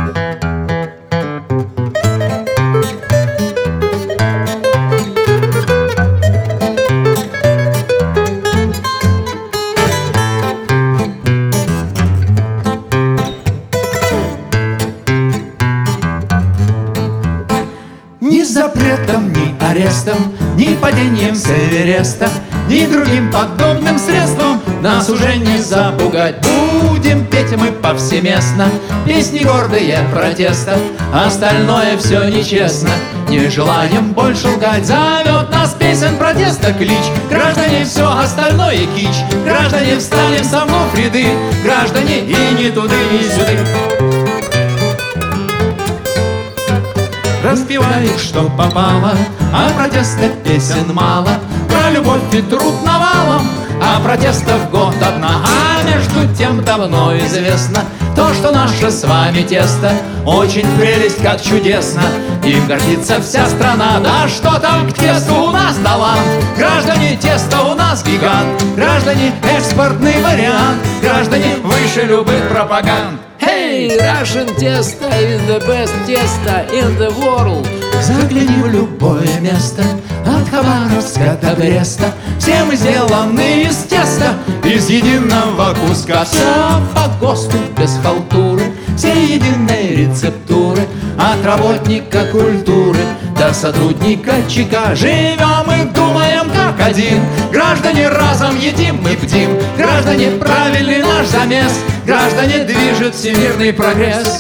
Ни запретом, ни арестом, ни падением с Эвереста, ни другим подобным средством нас уже не запугать. Будем петь мы повсеместно песни гордые протеста, остальное все нечестно, не желаем больше лгать. Зовет нас песен протеста клич: граждане, все остальное кич. Граждане, встанем со мной в ряды, граждане, и не туды, ни сюды. Распевают, что попало, а протеста песен мало. Про любовь и труд навалом, а протестов год одна. А между тем давно известно то, что наше с вами тесто очень прелесть, как чудесно. Им гордится вся страна. Да что там к тесту, у нас талант. Граждане, тесто у нас гигант. Граждане, экспортный вариант. Граждане, выше любых пропаганд. Hey, Russian Testa is the best testa in the world. Загляни в любое место, от Хабаровска до Бреста. Все мы сделаны из теста, из единого куска. Все по ГОСТу без халтуры, все единые рецептуры. От работника культуры до сотрудника ЧК. Живем и думаем как один. Граждане, разом едим мы бдим. Граждане, правильный наш замес. Граждане, движет всемирный прогресс.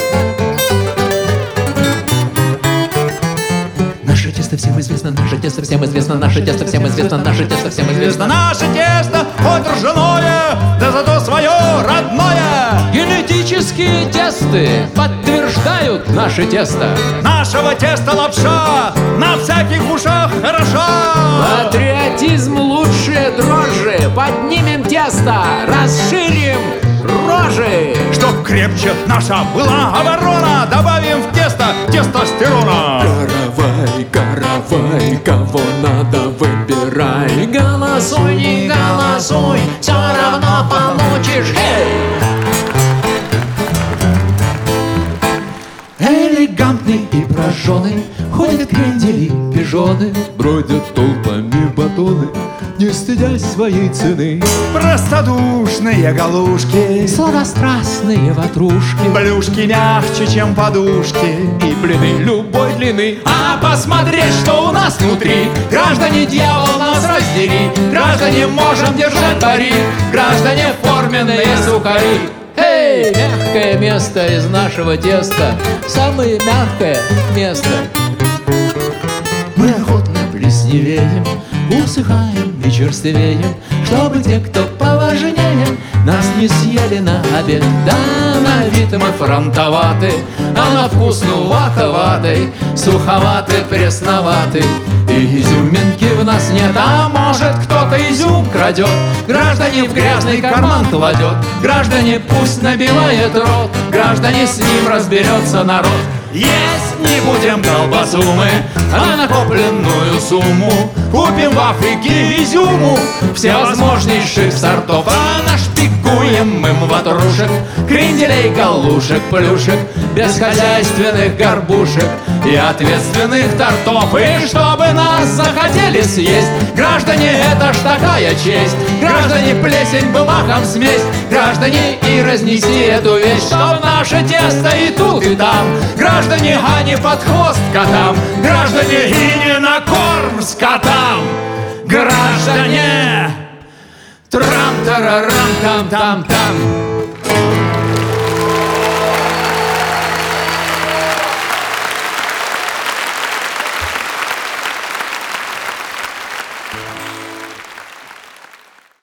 Наше тесто всем известно, наше тесто всем известно, наше тесто всем известно, наше тесто всем известно. Наше тесто хоть ржаное, да зато свое родное. Генетические тесты подтверждают наше тесто. Нашего теста лапша на всяких ушах хороша. Патриотизм лучше дрожжи. Поднимем тесто, расширим рожи. Чтоб крепче наша была оборона, добавим в тесто тестостерона. Каравай, каравай, кого надо выбирай. Голосуй, не голосуй, все равно получишь. Элегантный и прожженный, ходят крендели, пижоны, Бродят толпами батоны, не стыдясь своей цены. простодушные галушки, Сладострастные ватрушки, блюшки мягче, чем подушки, и блины любой длины. а посмотреть, что у нас внутри. Граждане, дьявол нас раздери. Граждане, можем держать пари. Граждане, форменные сухари. Эй, мягкое место из нашего теста, самое мягкое место. Мы охотно плесневеем, усыхаем и черствеем, чтобы те, кто поважнее, нас не съели на обед. Да, на вид мы фронтоваты, а на вкус нуваховатый, суховатый, пресноватый. И изюминки в нас нет, а может кто-то изюм крадет. Граждане, в грязный карман кладет. Граждане, пусть набивает рот. Граждане, с ним разберется народ. Есть не будем колбасу мы, а накопленную сумму купим в Африке изюму всевозможнейших сортов. А нашпикуем мы ватрушек, кренделей, галушек, плюшек, бесхозяйственных горбушек и ответственных тортов. И чтобы нас захотели съесть, граждане, это ж такая честь. Граждане, плесень бы махом смесь. Граждане, и разнеси эту вещь, чтоб наше тесто и тут, и там. Граждане, а не под хвост котам. Граждане, и не на корм скотам. Граждане, трам-тарарам-там-там-там.